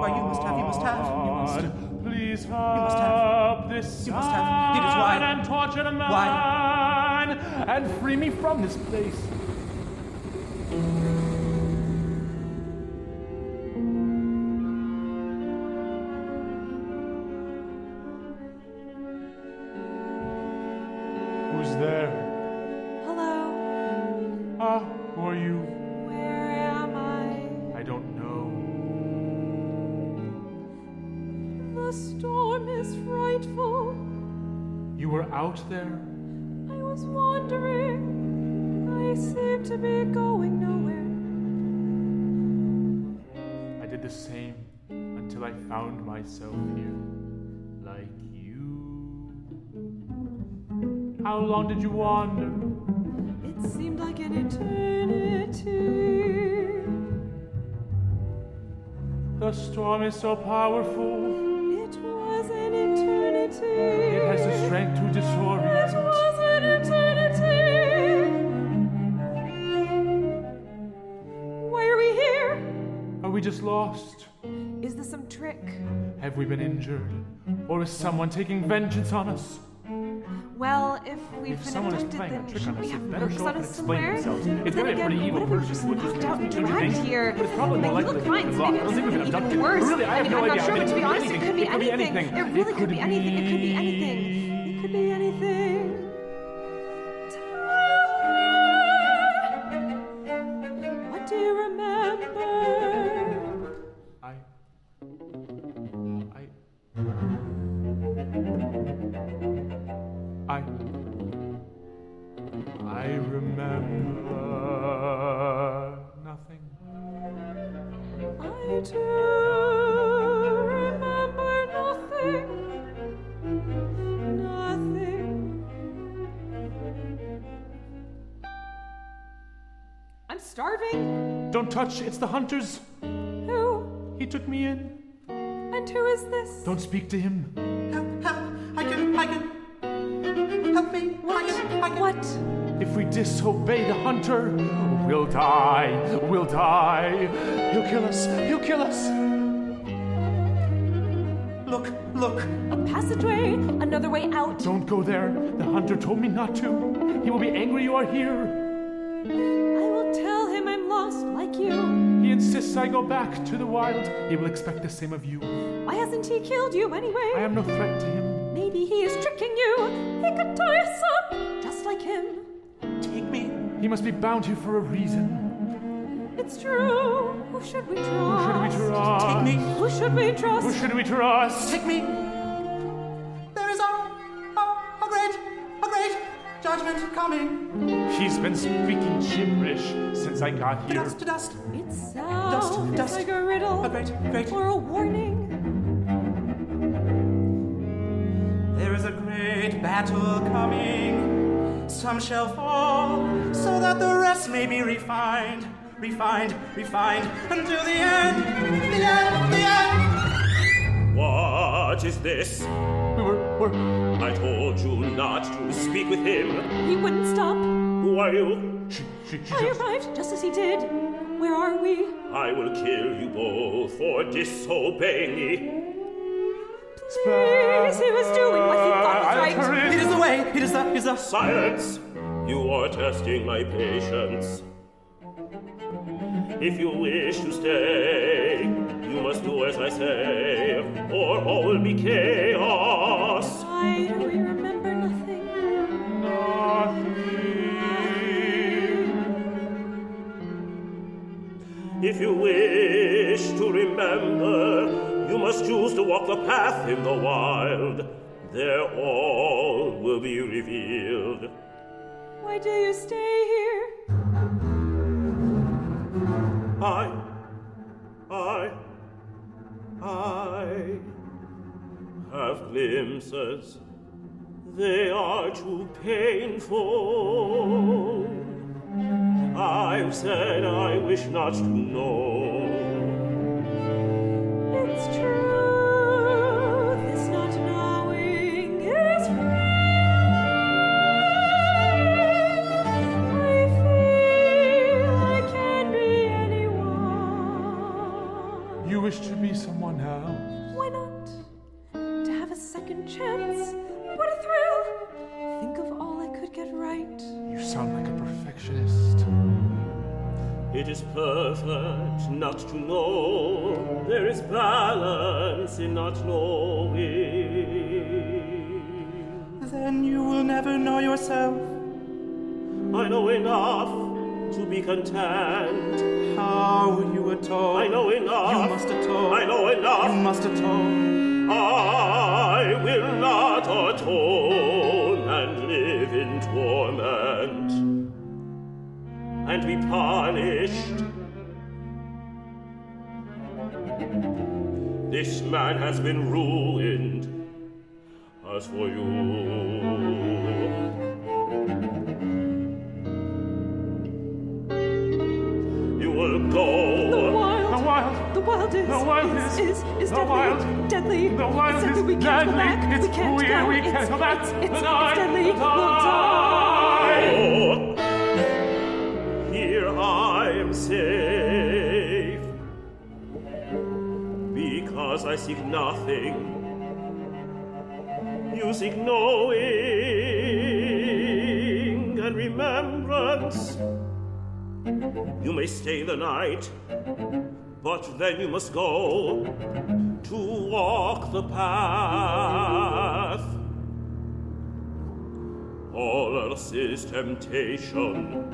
Why, you must have. Please must help this You must have. It is why. sad and tortured man. Why? And free me from this place. Who's there? Hello. Who are you? Where am I? I don't know. The storm is frightful. You were out there? I was wandering. I seem to be going nowhere. I did the same until I found myself here, like you. How long did you wander? It seemed like an eternity. The storm is so powerful. It was an eternity. It has the strength to disorient. It was an eternity. Why are we here? Are we just lost? Is this some trick? Have we been injured? Or is someone taking vengeance on us? Well, if we've If been someone is abducted, playing a then trick should on we us, have it better marks show up on and us explain somewhere? themselves. But It's then gonna be a pretty again, evil what if we're person just who would just knocked out and do dragged things, here? but it's probably more Maybe likely look that fine, it's so lost. maybe I don't think we've been it's abducted. even worse. Really, I have no I'm idea. not sure, I mean, but to be it could honest, it could be anything. It really could be anything. It could be anything. It could be anything. What do you remember? I remember nothing. I do remember nothing. Nothing. I'm starving. Don't touch, it's the hunters. Who? He took me in. And who is this? Don't speak to him. Help. I can. Help me. What? I can. What? If we disobey the hunter, we'll die. He'll kill us. Look. A passageway? Another way out? Don't go there. The hunter told me not to. He will be angry you are here. I will tell him I'm lost like you. He insists I go back to the wild. He will expect the same of you. Why hasn't he killed you anyway? I am no threat to him. Maybe he is tricking you. He could tie us up, just like him. Take me. He must be bound here for a reason. It's true. Who should we trust? Take me. Who should we trust? Who should we trust? Take me. There is a great judgment coming. He's been speaking gibberish since I got here. To dust. It sounds Dust. like a riddle. A great. Or a warning. There is a great battle coming. Some shall fall, so that the rest may be refined, until the end. What is this? We're... I told you not to speak with him. He wouldn't stop. Who are you? She I arrived just as he did. Where are we? I will kill you both for disobeying me. Please, he was doing what he thought was right. It is the way. It is the. Silence! You are testing my patience. If you wish to stay, you must do as I say, or all will be chaos. Why do we remember nothing? If you wish to remember, you must choose to walk the path in the wild. There all will be revealed. Why do you stay here? I have glimpses. They are too painful. I've said I wish not to know. It's true, this not knowing is I feel I can be anyone. You wish to be someone else. Why not? To have a second chance. What a thrill! Think of all I could get right. You sound like a perfectionist. It is perfect not to know. There is balance in not knowing. Then you will never know yourself. I know enough to be content. How you atone. I know enough. You must atone. I know enough. You must atone. I will not atone and live in torment and be punished. This man has been ruined. As for you, you will go. The wild is deadly. Deadly. The wild It's is deadly. We can't go deadly. back. It's We can't weird. go. We can't go back. It's Die. deadly. We'll Die. Oh, here I am safe, because I seek nothing. You seek knowing and remembrance. You may stay the night, but then you must go to walk the path. All else is temptation.